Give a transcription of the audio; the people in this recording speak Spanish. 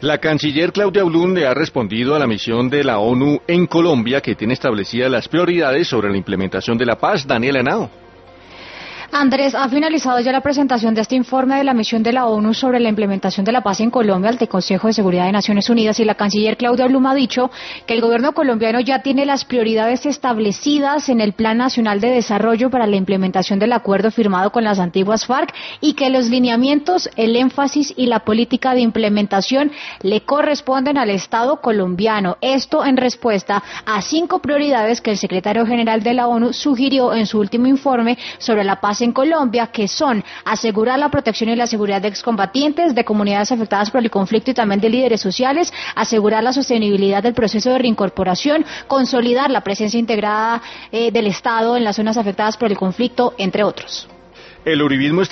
La canciller Claudia Blum le ha respondido a la misión de la ONU en Colombia, que tiene establecidas las prioridades sobre la implementación de la paz. Daniela Henao. Andrés, ha finalizado ya la presentación de este informe de la misión de la ONU sobre la implementación de la paz en Colombia ante el Consejo de Seguridad de Naciones Unidas, y la canciller Claudia Blum ha dicho que el gobierno colombiano ya tiene las prioridades establecidas en el Plan Nacional de Desarrollo para la implementación del acuerdo firmado con las antiguas FARC, y que los lineamientos, el énfasis y la política de implementación le corresponden al Estado colombiano. Esto en respuesta a 5 prioridades que el secretario general de la ONU sugirió en su último informe sobre la paz en Colombia, que son asegurar la protección y la seguridad de excombatientes, de comunidades afectadas por el conflicto y también de líderes sociales, asegurar la sostenibilidad del proceso de reincorporación, consolidar la presencia integrada del Estado en las zonas afectadas por el conflicto, entre otros. El uribismo